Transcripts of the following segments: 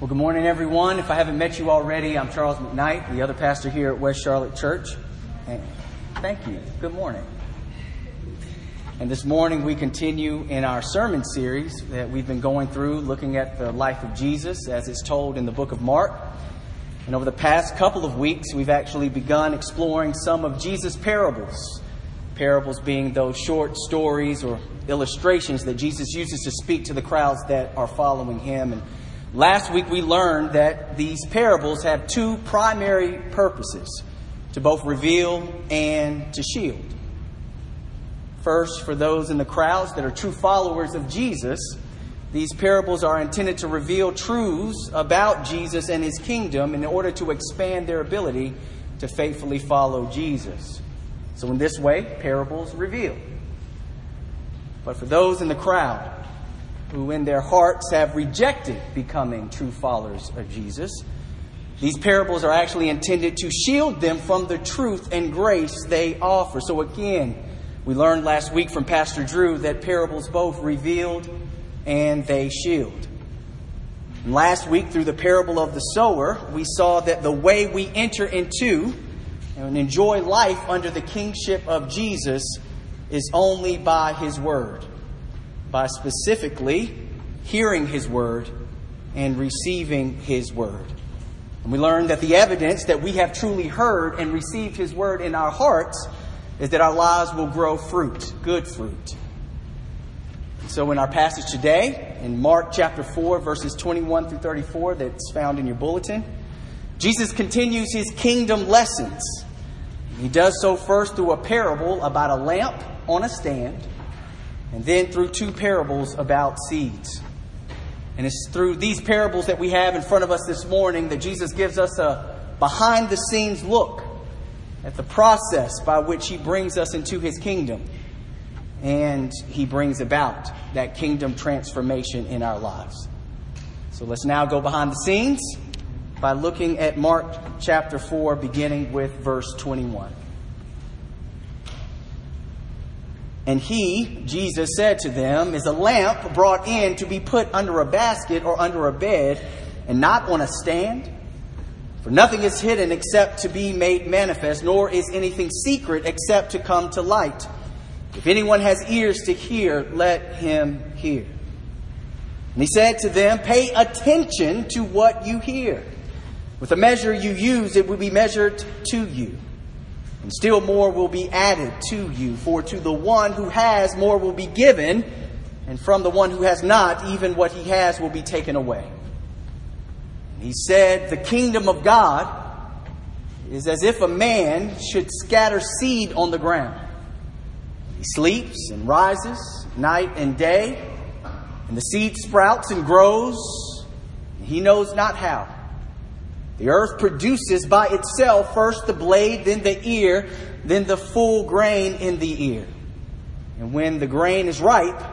Well, good morning, everyone. If I haven't met you already, I'm Charles McKnight, the other pastor here at West Charlotte Church. And thank you. Good morning. And this morning we continue in our sermon series that we've been going through, looking at the life of Jesus as it's told in the book of Mark. And over the past couple of weeks, we've actually begun exploring some of Jesus' parables. Parables being those short stories or illustrations that Jesus uses to speak to the crowds that are following him. And last week we learned that these parables have two primary purposes: to both reveal and to shield. First, for those in the crowds that are true followers of Jesus, these parables are intended to reveal truths about Jesus and his kingdom in order to expand their ability to faithfully follow Jesus. So in this way, parables reveal. But for those in the crowd who in their hearts have rejected becoming true followers of Jesus, these parables are actually intended to shield them from the truth and grace they offer. So again, we learned last week from Pastor Drew that parables both revealed and they shield. And last week, through the parable of the sower, we saw that the way we enter into and enjoy life under the kingship of Jesus is only by his word, by specifically hearing his word and receiving his word. And we learned that the evidence that we have truly heard and received his word in our hearts is that our lives will grow fruit, good fruit. So in our passage today, in Mark chapter 4, verses 21 through 34, that's found in your bulletin, Jesus continues his kingdom lessons. He does so first through a parable about a lamp on a stand, and then through two parables about seeds. And it's through these parables that we have in front of us this morning that Jesus gives us a behind-the-scenes look at the process by which he brings us into his kingdom. And he brings about that kingdom transformation in our lives. So let's now go behind the scenes by looking at Mark chapter 4, beginning with verse 21. And he, Jesus, said to them, "Is a lamp brought in to be put under a basket or under a bed, and not on a stand? For nothing is hidden except to be made manifest, nor is anything secret except to come to light. If anyone has ears to hear, let him hear." And he said to them, "Pay attention to what you hear. With the measure you use, it will be measured to you. And still more will be added to you. For to the one who has, more will be given. And from the one who has not, even what he has will be taken away." And he said, "The kingdom of God is as if a man should scatter seed on the ground. He sleeps and rises night and day, and the seed sprouts and grows, and he knows not how. The earth produces by itself first the blade, then the ear, then the full grain in the ear. And when the grain is ripe,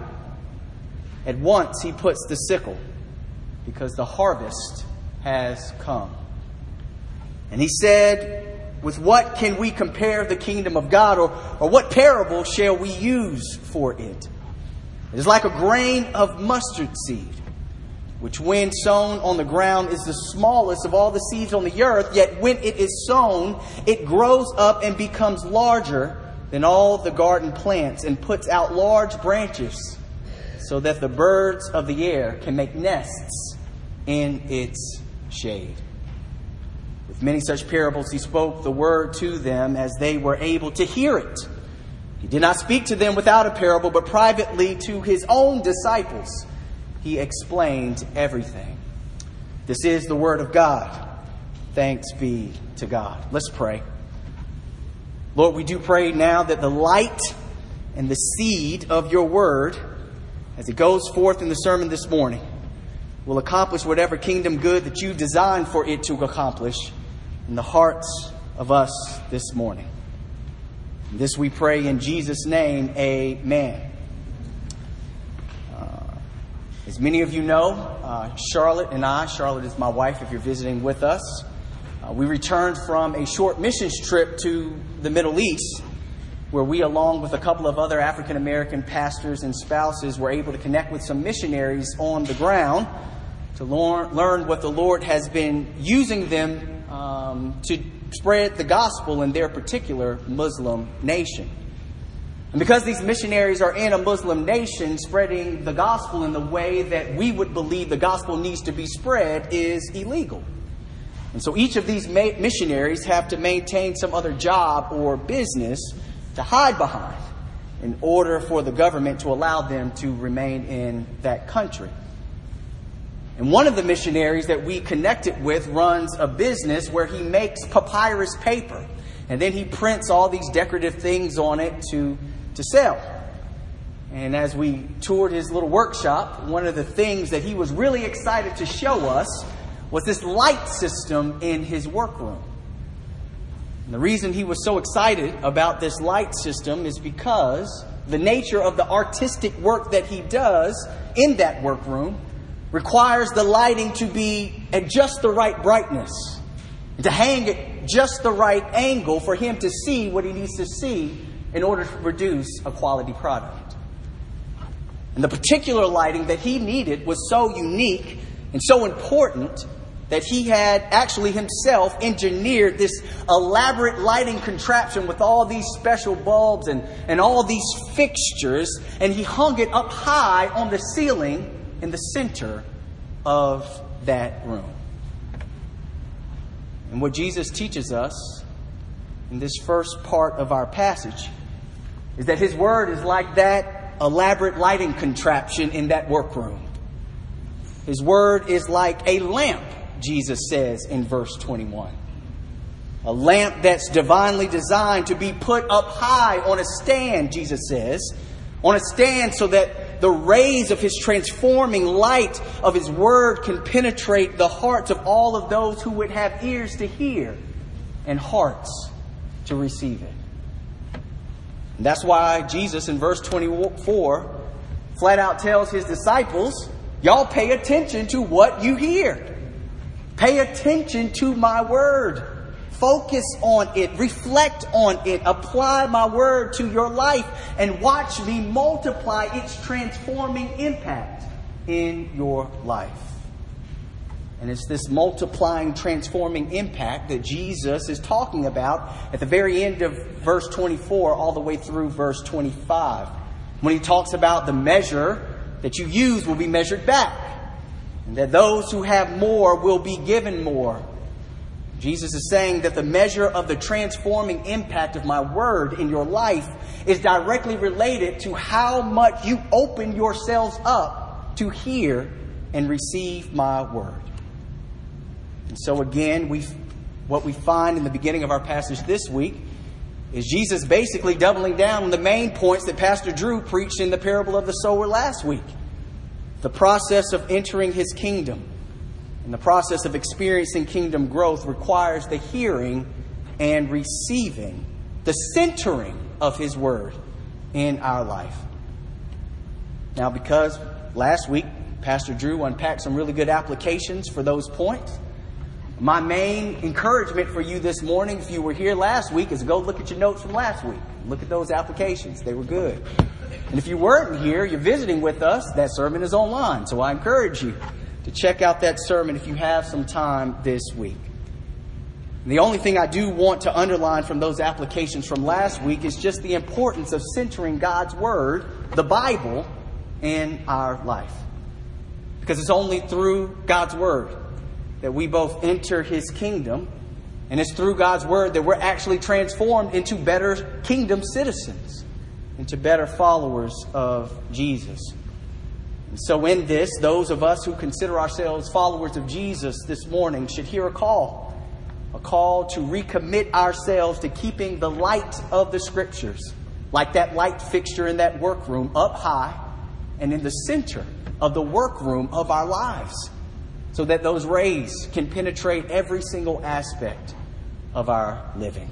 at once he puts the sickle, because the harvest has come." And he said, "With what can we compare the kingdom of God, or what parable shall we use for it? It is like a grain of mustard seed, which when sown on the ground is the smallest of all the seeds on the earth, yet when it is sown, it grows up and becomes larger than all the garden plants and puts out large branches so that the birds of the air can make nests in its shade." With many such parables he spoke the word to them as they were able to hear it. He did not speak to them without a parable, but privately to his own disciples he explained everything. This is the word of God. Thanks be to God. Let's pray. Lord, we do pray now that the light and the seed of your word, as it goes forth in the sermon this morning, will accomplish whatever kingdom good that you designed for it to accomplish in the hearts of us this morning. And this we pray in Jesus' name, amen. As many of you know, Charlotte is my wife if you're visiting with us, we returned from a short missions trip to the Middle East, where we, along with a couple of other African American pastors and spouses, were able to connect with some missionaries on the ground to learn what the Lord has been using them to spread the gospel in their particular Muslim nation. And because these missionaries are in a Muslim nation, spreading the gospel in the way that we would believe the gospel needs to be spread is illegal. And so each of these missionaries have to maintain some other job or business to hide behind in order for the government to allow them to remain in that country. And one of the missionaries that we connected with runs a business where he makes papyrus paper. And then he prints all these decorative things on it to sell. And as we toured his little workshop, one of the things that he was really excited to show us was this light system in his workroom. And the reason he was so excited about this light system is because the nature of the artistic work that he does in that workroom requires the lighting to be at just the right brightness and to hang at just the right angle for him to see what he needs to see in order to produce a quality product. And the particular lighting that he needed was so unique and so important that he had actually himself engineered this elaborate lighting contraption with all these special bulbs and all these fixtures, and he hung it up high on the ceiling in the center of that room. And what Jesus teaches us in this first part of our passage is that His Word is like that elaborate lighting contraption in that workroom. His Word is like a lamp, Jesus says in verse 21. A lamp that's divinely designed to be put up high on a stand, Jesus says. On a stand so that the rays of His transforming light of His Word can penetrate the hearts of all of those who would have ears to hear and hearts to receive it. And that's why Jesus in verse 24 flat out tells His disciples, y'all pay attention to what you hear. Pay attention to my Word. Focus on it. Reflect on it. Apply my Word to your life and watch me multiply its transforming impact in your life. And it's this multiplying, transforming impact that Jesus is talking about at the very end of verse 24 all the way through verse 25. When He talks about the measure that you use will be measured back. And that those who have more will be given more. Jesus is saying that the measure of the transforming impact of my Word in your life is directly related to how much you open yourselves up to hear and receive my Word. And so again, what we find in the beginning of our passage this week is Jesus basically doubling down on the main points that Pastor Drew preached in the parable of the sower last week. The process of entering His kingdom and the process of experiencing kingdom growth requires the hearing and receiving, the centering of His Word in our life. Now, because last week Pastor Drew unpacked some really good applications for those points, my main encouragement for you this morning, if you were here last week, is go look at your notes from last week. Look at those applications. They were good. And if you weren't here, you're visiting with us, that sermon is online. So I encourage you to check out that sermon if you have some time this week. And the only thing I do want to underline from those applications from last week is just the importance of centering God's Word, the Bible, in our life. Because it's only through God's Word that we both enter His kingdom, and it's through God's Word that we're actually transformed into better kingdom citizens, into better followers of Jesus. And so in this, those of us who consider ourselves followers of Jesus this morning should hear a call to recommit ourselves to keeping the light of the Scriptures, like that light fixture in that workroom, up high and in the center of the workroom of our lives, so that those rays can penetrate every single aspect of our living.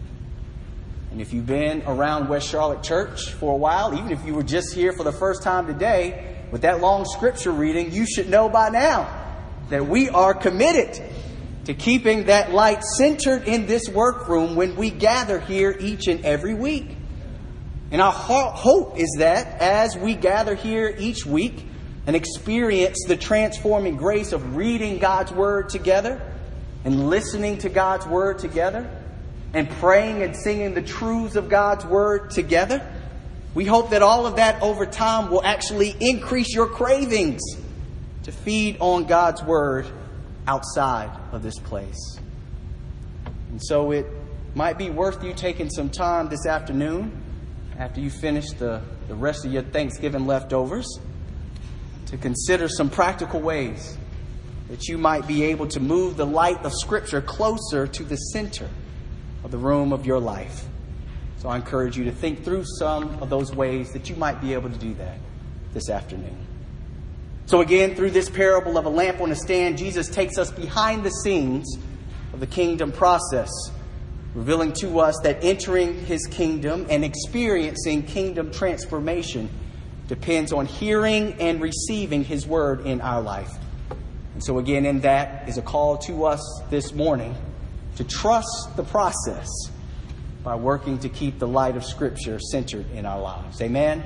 And if you've been around West Charlotte Church for a while, even if you were just here for the first time today, with that long scripture reading, you should know by now that we are committed to keeping that light centered in this workroom when we gather here each and every week. And our hope is that as we gather here each week, and experience the transforming grace of reading God's Word together and listening to God's Word together and praying and singing the truths of God's Word together. We hope that all of that over time will actually increase your cravings to feed on God's Word outside of this place. And so it might be worth you taking some time this afternoon after you finish the rest of your Thanksgiving leftovers to consider some practical ways that you might be able to move the light of Scripture closer to the center of the room of your life. So I encourage you to think through some of those ways that you might be able to do that this afternoon. So again, through this parable of a lamp on a stand, Jesus takes us behind the scenes of the kingdom process, revealing to us that entering His kingdom and experiencing kingdom transformation depends on hearing and receiving His Word in our life. And so again, in that is a call to us this morning to trust the process by working to keep the light of Scripture centered in our lives. Amen?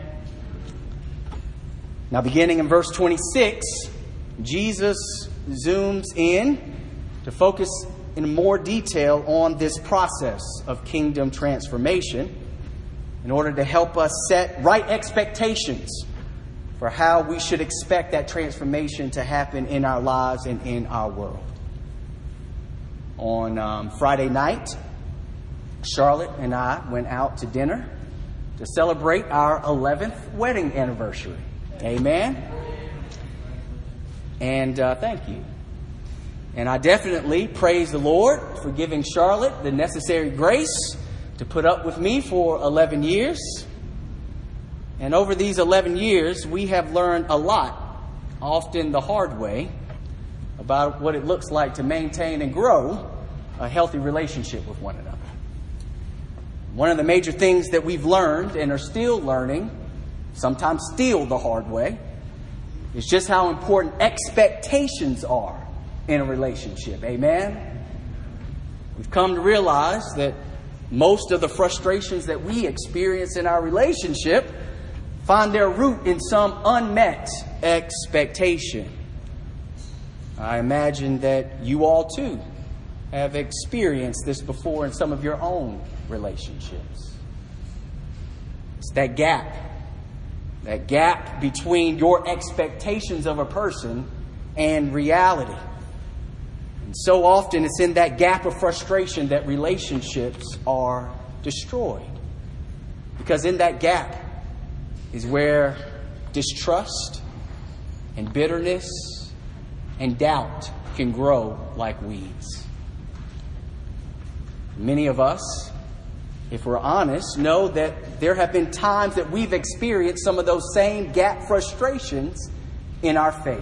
Now, beginning in verse 26, Jesus zooms in to focus in more detail on this process of kingdom transformation in order to help us set right expectations for how we should expect that transformation to happen in our lives and in our world. On Friday night, Charlotte and I went out to dinner to celebrate our 11th wedding anniversary. Amen? And thank you. And I definitely praise the Lord for giving Charlotte the necessary grace to put up with me for 11 years. And over these 11 years, we have learned a lot, often the hard way, about what it looks like to maintain and grow a healthy relationship with one another. One of the major things that we've learned and are still learning, sometimes still the hard way, is just how important expectations are in a relationship. Amen? We've come to realize that most of the frustrations that we experience in our relationship find their root in some unmet expectation. I imagine that you all too have experienced this before in some of your own relationships. It's that gap between your expectations of a person and reality. And so often it's in that gap of frustration that relationships are destroyed. Because in that gap is where distrust and bitterness and doubt can grow like weeds. Many of us, if we're honest, know that there have been times that we've experienced some of those same gap frustrations in our faith.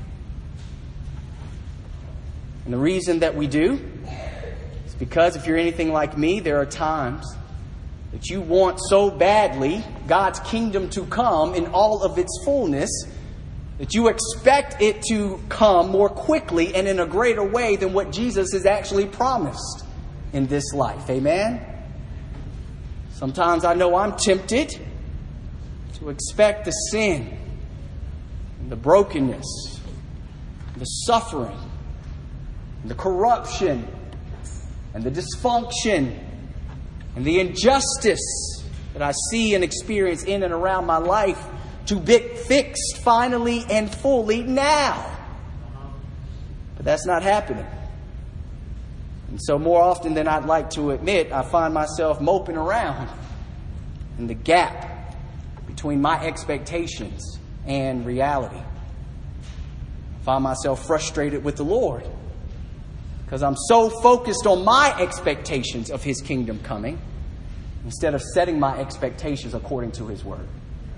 And the reason that we do is because if you're anything like me, there are times that you want so badly God's kingdom to come in all of its fullness that you expect it to come more quickly and in a greater way than what Jesus has actually promised in this life. Amen? Sometimes I know I'm tempted to expect the sin and the brokenness, and the suffering, and the corruption, and the dysfunction, and the injustice that I see and experience in and around my life to be fixed finally and fully now. But that's not happening. And so more often than I'd like to admit, I find myself moping around in the gap between my expectations and reality. I find myself frustrated with the Lord because I'm so focused on my expectations of His kingdom coming instead of setting my expectations according to His word.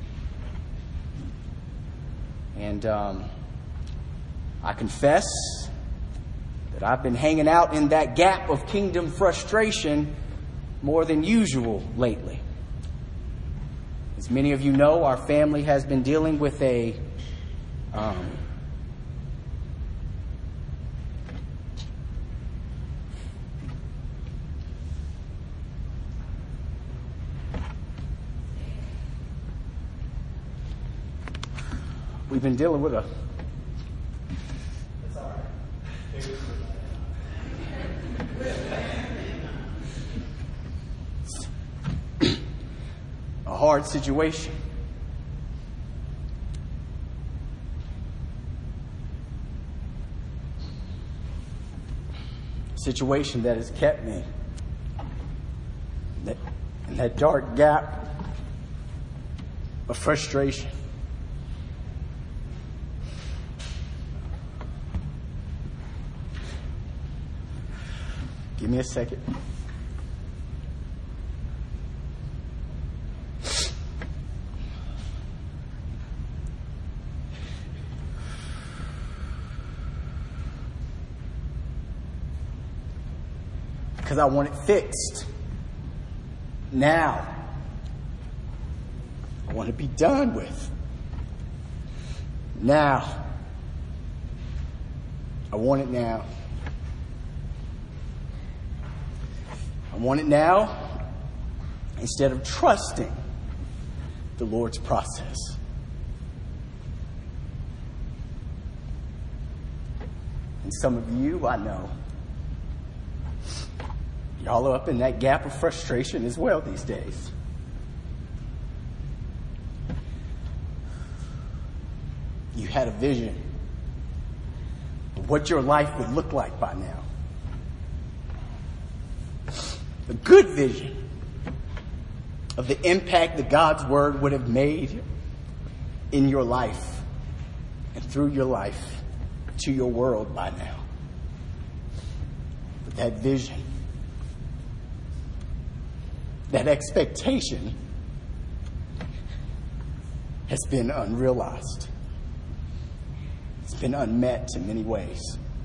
And I confess that I've been hanging out in that gap of kingdom frustration more than usual lately. As many of you know, our family has been dealing with a We've been dealing with a hard situation. Situation that has kept me in that dark gap of frustration. Give me a second. Because I want it fixed now. I want to be done with now. I want it now. I want it now instead of trusting the Lord's process. And some of you, I know, y'all are up in that gap of frustration as well these days. You had a vision of what your life would look like by now. A good vision of the impact that God's Word would have made in your life and through your life to your world by now. But that vision, that expectation has been unrealized. It's been unmet in many ways.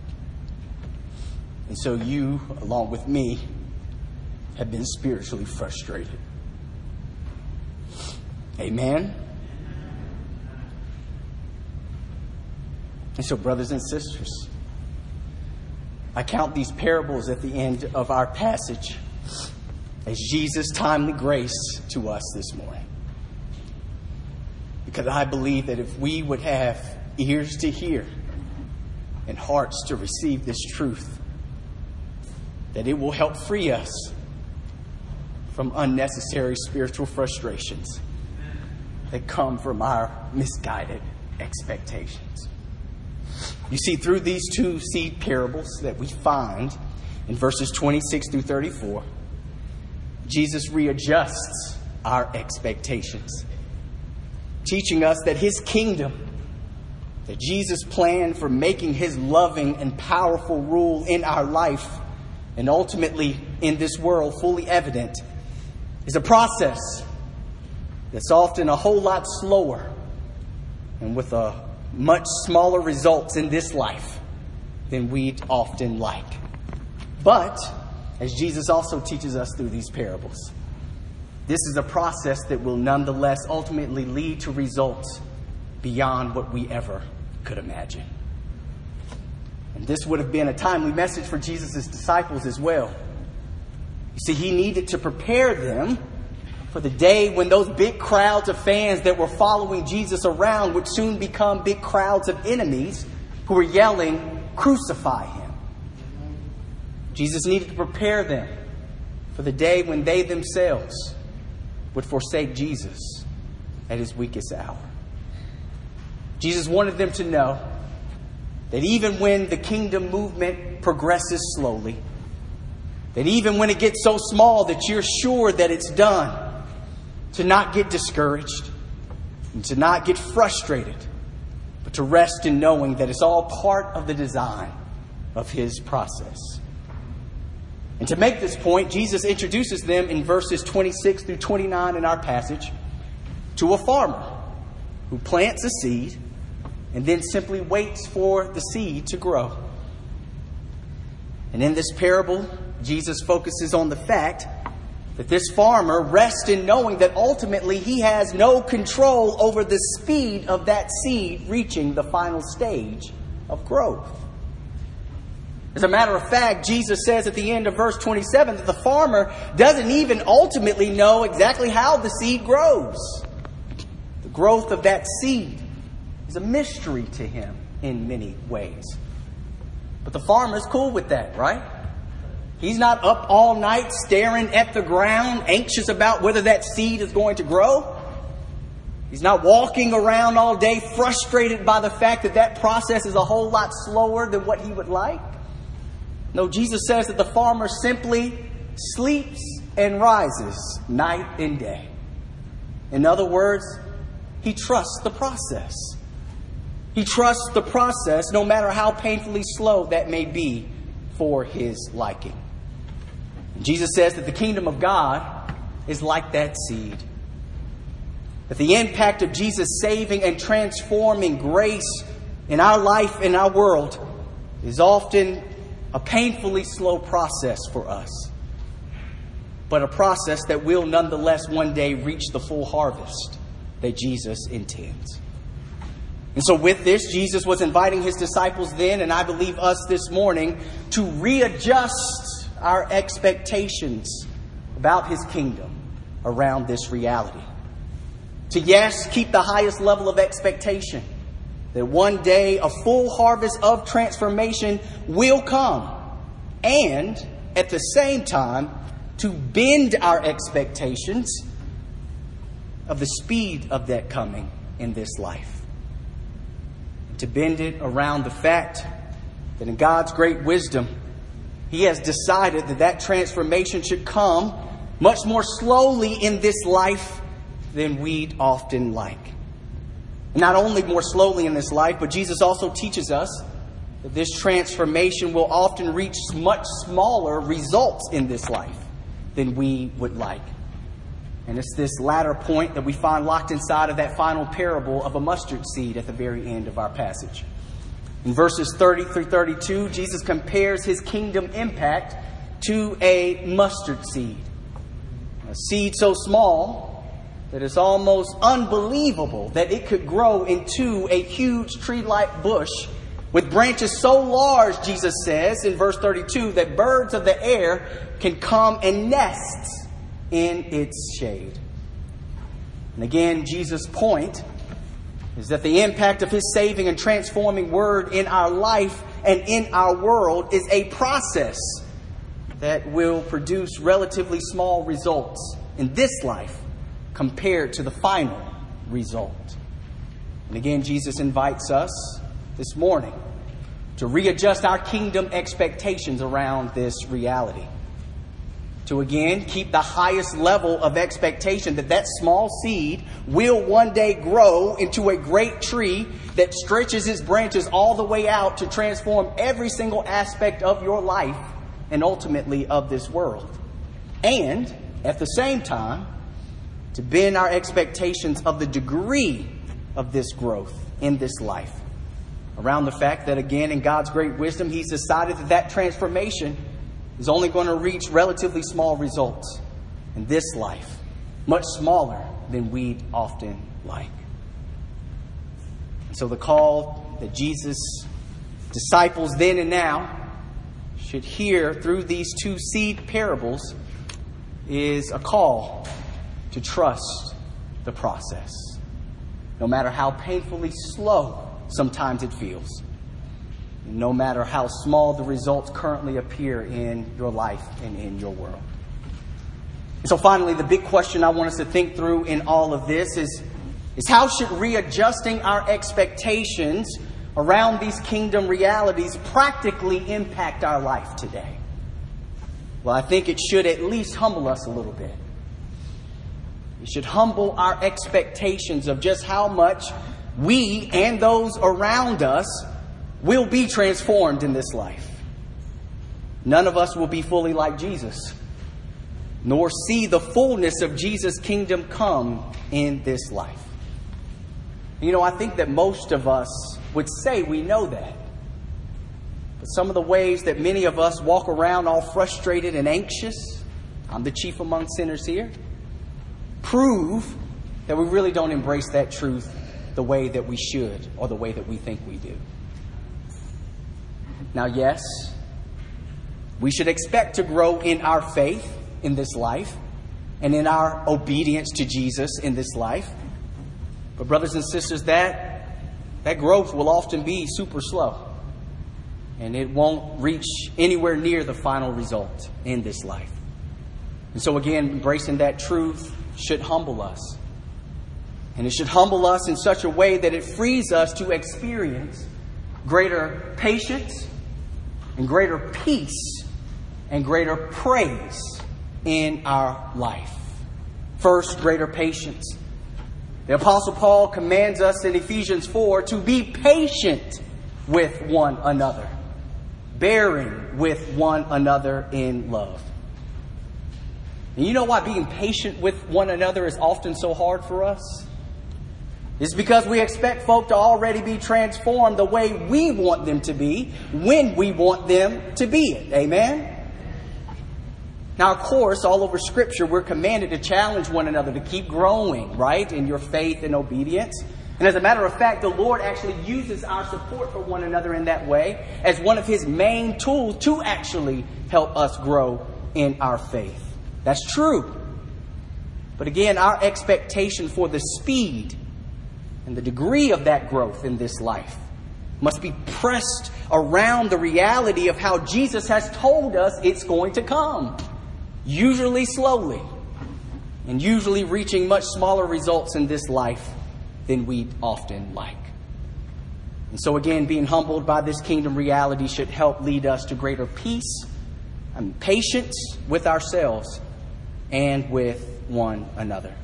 And so you, along with me, have been spiritually frustrated. Amen? And so, brothers and sisters, I count these parables at the end of our passage as Jesus' timely grace to us this morning. Because I believe that if we would have ears to hear and hearts to receive this truth, that it will help free us from unnecessary spiritual frustrations that come from our misguided expectations. You see, through these two seed parables that we find in verses 26 through 34, Jesus readjusts our expectations, teaching us that his kingdom, that Jesus planned for making his loving and powerful rule in our life and ultimately in this world fully evident, is a process that's often a whole lot slower and with a much smaller results in this life than we'd often like. But, as Jesus also teaches us through these parables, this is a process that will nonetheless ultimately lead to results beyond what we ever could imagine. And this would have been a timely message for Jesus' disciples as well. You see, he needed to prepare them for the day when those big crowds of fans that were following Jesus around would soon become big crowds of enemies who were yelling, "Crucify him." Jesus needed to prepare them for the day when they themselves would forsake Jesus at his weakest hour. Jesus wanted them to know that even when the kingdom movement progresses slowly, that even when it gets so small that you're sure that it's done, to not get discouraged and to not get frustrated, but to rest in knowing that it's all part of the design of his process. And to make this point, Jesus introduces them in verses 26 through 29 in our passage to a farmer who plants a seed and then simply waits for the seed to grow. And in this parable, Jesus focuses on the fact that this farmer rests in knowing that ultimately he has no control over the speed of that seed reaching the final stage of growth. As a matter of fact, Jesus says at the end of verse 27 that the farmer doesn't even ultimately know exactly how the seed grows. The growth of that seed is a mystery to him in many ways. But the farmer's cool with that, right? He's not up all night staring at the ground, anxious about whether that seed is going to grow. He's not walking around all day frustrated by the fact that that process is a whole lot slower than what he would like. No, Jesus says that the farmer simply sleeps and rises night and day. In other words, he trusts the process. He trusts the process no matter how painfully slow that may be for his liking. Jesus says that the kingdom of God is like that seed. That the impact of Jesus' saving and transforming grace in our life, in our world, is often a painfully slow process for us. But a process that will nonetheless one day reach the full harvest that Jesus intends. And so with this, Jesus was inviting his disciples then, and I believe us this morning, to readjust our expectations about his kingdom around this reality. To, yes, keep the highest level of expectation that one day a full harvest of transformation will come. And at the same time, to bend our expectations of the speed of that coming in this life. To bend it around the fact that in God's great wisdom, he has decided that that transformation should come much more slowly in this life than we'd often like. Not only more slowly in this life, but Jesus also teaches us that this transformation will often reach much smaller results in this life than we would like. And it's this latter point that we find locked inside of that final parable of a mustard seed at the very end of our passage. In verses 30 through 32, Jesus compares his kingdom impact to a mustard seed. A seed so small that it's almost unbelievable that it could grow into a huge tree-like bush with branches so large, Jesus says in verse 32, that birds of the air can come and nest in its shade. And again, Jesus' point is that the impact of his saving and transforming word in our life and in our world is a process that will produce relatively small results in this life compared to the final result. And again, Jesus invites us this morning to readjust our kingdom expectations around this reality. To again keep the highest level of expectation that that small seed will one day grow into a great tree that stretches its branches all the way out to transform every single aspect of your life and ultimately of this world. And at the same time, to bend our expectations of the degree of this growth in this life around the fact that, again, in God's great wisdom, he's decided that that transformation is only going to reach relatively small results in this life, much smaller than we'd often like. And so the call that Jesus' disciples then and now should hear through these two seed parables is a call to trust the process, no matter how painfully slow sometimes it feels, no matter how small the results currently appear in your life and in your world. And so finally, the big question I want us to think through in all of this is how should readjusting our expectations around these kingdom realities practically impact our life today? Well, I think it should at least humble us a little bit. It should humble our expectations of just how much we and those around us will be transformed in this life. None of us will be fully like Jesus, nor see the fullness of Jesus' kingdom come in this life. You know, I think that most of us would say we know that. But some of the ways that many of us walk around all frustrated and anxious, I'm the chief among sinners here, prove that we really don't embrace that truth the way that we should or the way that we think we do. Now, yes, we should expect to grow in our faith in this life and in our obedience to Jesus in this life. But brothers and sisters, that that growth will often be super slow. And it won't reach anywhere near the final result in this life. And so again, embracing that truth should humble us. And it should humble us in such a way that it frees us to experience greater patience and greater peace and greater praise in our life. First, greater patience. The Apostle Paul commands us in Ephesians 4 to be patient with one another, bearing with one another in love. And you know why being patient with one another is often so hard for us? It's because we expect folk to already be transformed the way we want them to be, when we want them to be it. Amen? Now, of course, all over Scripture, we're commanded to challenge one another to keep growing, right, in your faith and obedience. And as a matter of fact, the Lord actually uses our support for one another in that way as one of His main tools to actually help us grow in our faith. That's true. But again, our expectation for the speed and the degree of that growth in this life must be pressed around the reality of how Jesus has told us it's going to come. Usually slowly, and usually reaching much smaller results in this life than we'd often like. And so again, being humbled by this kingdom reality should help lead us to greater peace and patience with ourselves and with one another.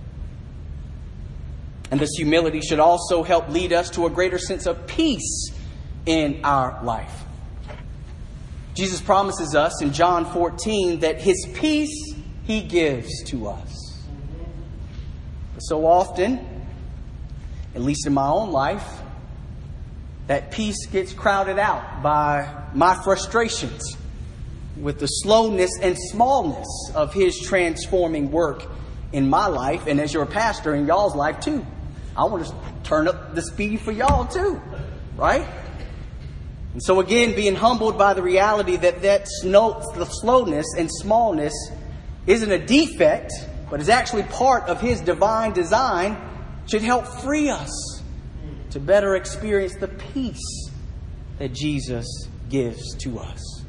And this humility should also help lead us to a greater sense of peace in our life. Jesus promises us in John 14 that His peace He gives to us. But so often, at least in my own life, that peace gets crowded out by my frustrations with the slowness and smallness of His transforming work in my life, and as your pastor, in y'all's life too. I want to turn up the speed for y'all too, right? And so again, being humbled by the reality that the slowness and smallness isn't a defect, but is actually part of His divine design, should help free us to better experience the peace that Jesus gives to us.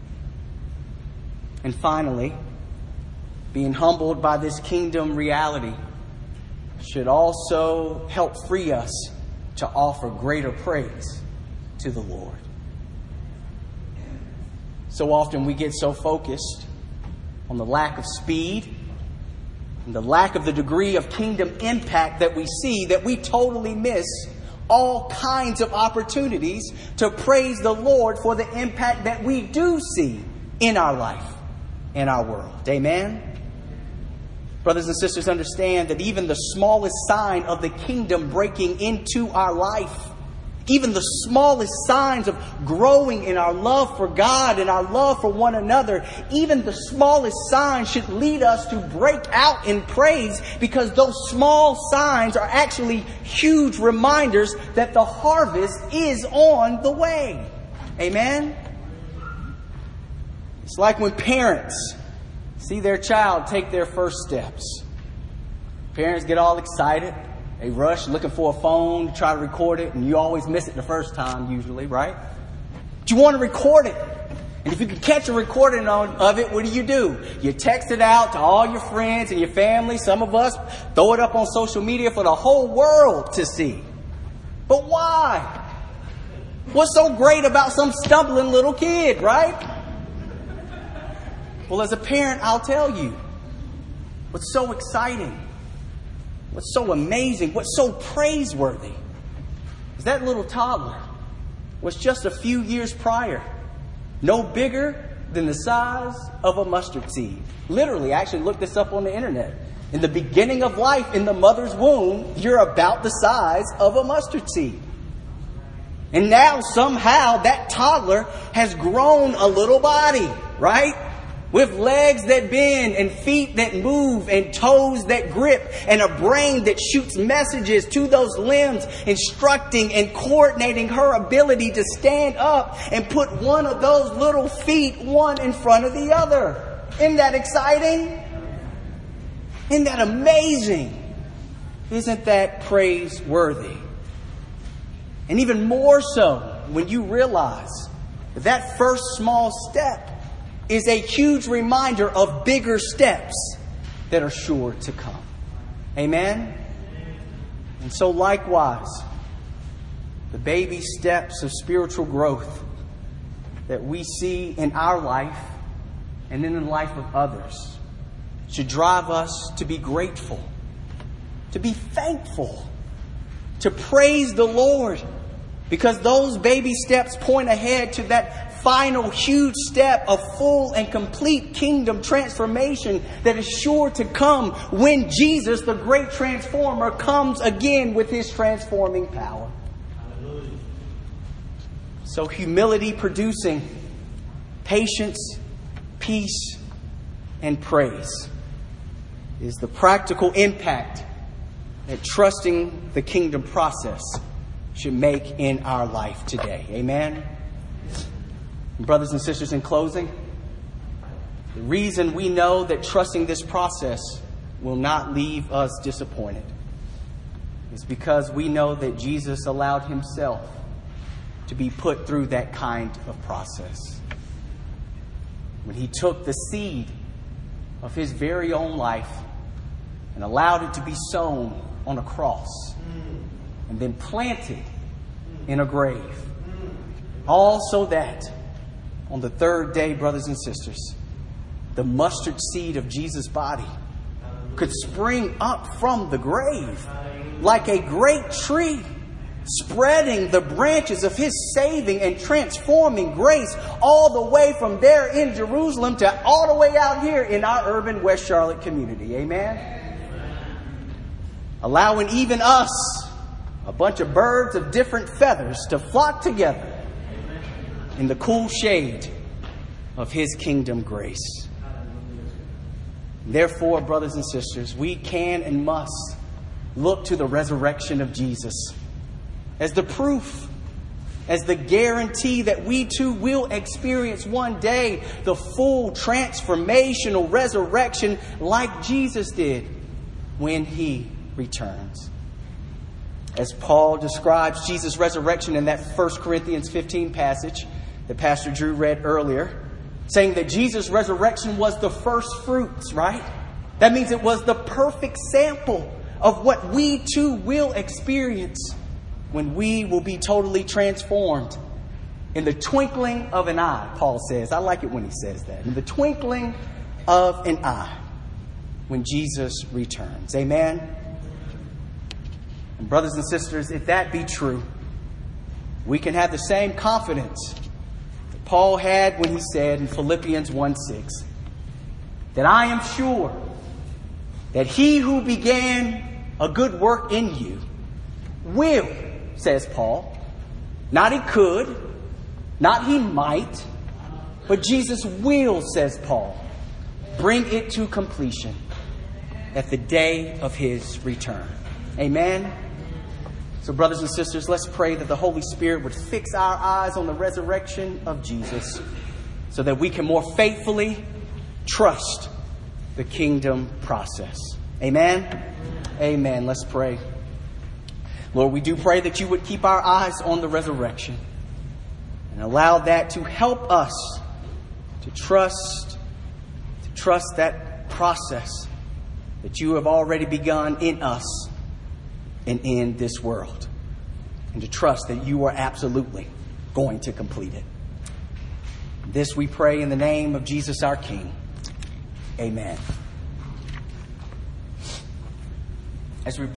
And finally, being humbled by this kingdom reality should also help free us to offer greater praise to the Lord. So often we get so focused on the lack of speed and the lack of the degree of kingdom impact that we see that we totally miss all kinds of opportunities to praise the Lord for the impact that we do see in our life, in our world. Amen? Brothers and sisters, understand that even the smallest sign of the kingdom breaking into our life, even the smallest signs of growing in our love for God and our love for one another, even the smallest signs should lead us to break out in praise, because those small signs are actually huge reminders that the harvest is on the way. Amen? It's like when parents see their child take their first steps. Parents get all excited. They rush looking for a phone to try to record it, and you always miss it the first time usually, right? But you want to record it. And if you can catch a recording of it, what do? You text it out to all your friends and your family. Some of us throw it up on social media for the whole world to see. But why? What's so great about some stumbling little kid, right? Well, as a parent, I'll tell you, what's so exciting, what's so amazing, what's so praiseworthy is that little toddler was just a few years prior no bigger than the size of a mustard seed. Literally, I actually looked this up on the internet. In the beginning of life, in the mother's womb, you're about the size of a mustard seed. And now somehow that toddler has grown a little body, right? With legs that bend and feet that move and toes that grip and a brain that shoots messages to those limbs, instructing and coordinating her ability to stand up and put one of those little feet one in front of the other. Isn't that exciting? Isn't that amazing? Isn't that praiseworthy? And even more so when you realize that that first small step is a huge reminder of bigger steps that are sure to come. Amen? And so likewise, the baby steps of spiritual growth that we see in our life and in the life of others should drive us to be grateful, to be thankful, to praise the Lord, because those baby steps point ahead to that final huge step of full and complete kingdom transformation that is sure to come when Jesus, the great transformer, comes again with his transforming power. Hallelujah. So humility producing patience, peace, and praise is the practical impact that trusting the kingdom process should make in our life today. Amen? And brothers and sisters, in closing, the reason we know that trusting this process will not leave us disappointed is because we know that Jesus allowed himself to be put through that kind of process. When he took the seed of his very own life and allowed it to be sown on a cross and then planted in a grave. All so that on the third day, brothers and sisters, the mustard seed of Jesus' body could spring up from the grave like a great tree, spreading the branches of his saving and transforming grace all the way from there in Jerusalem to all the way out here in our urban West Charlotte community. Amen? Allowing even us, a bunch of birds of different feathers, to flock together in the cool shade of his kingdom grace. Therefore, brothers and sisters, we can and must look to the resurrection of Jesus as the proof, as the guarantee that we too will experience one day the full transformational resurrection like Jesus did when he returns. As Paul describes Jesus' resurrection in that 1 Corinthians 15 passage that Pastor Drew read earlier, saying that Jesus' resurrection was the first fruits, right? That means it was the perfect sample of what we too will experience when we will be totally transformed in the twinkling of an eye, Paul says. I like it when he says that. In the twinkling of an eye, when Jesus returns. Amen? And brothers and sisters, if that be true, we can have the same confidence that Paul had when he said in Philippians 1:6, that I am sure that he who began a good work in you will, says Paul, not he could, not he might, but Jesus will, says Paul, bring it to completion at the day of his return. Amen? So brothers and sisters, let's pray that the Holy Spirit would fix our eyes on the resurrection of Jesus so that we can more faithfully trust the kingdom process. Amen? Amen. Let's pray. Lord, we do pray that you would keep our eyes on the resurrection and allow that to help us to trust that process that you have already begun in us and in this world, and to trust that you are absolutely going to complete it. This we pray in the name of Jesus our King. Amen. As we